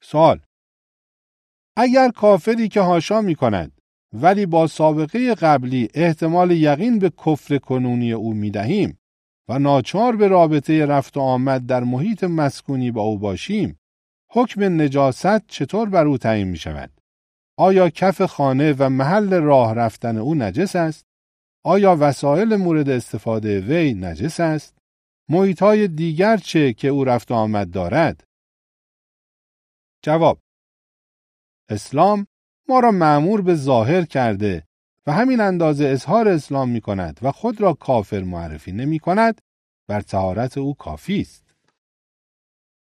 سوال: اگر کافری که حاشا می کند ولی با سابقه قبلی احتمال یقین به کفر کنونی او می دهیم و ناچار به رابطه رفت و آمد در محیط مسکونی با او باشیم، حکم نجاست چطور بر او تعیین می شود؟ آیا کف خانه و محل راه رفتن او نجس است؟ آیا وسایل مورد استفاده وی نجس است؟ محیط‌های دیگر چه که او رفت و آمد دارد؟ جواب: اسلام ما را مأمور به ظاهر کرده و همین اندازه اظهار اسلام می کند و خود را کافر معرفی نمی کند، بر طهارت او کافی است.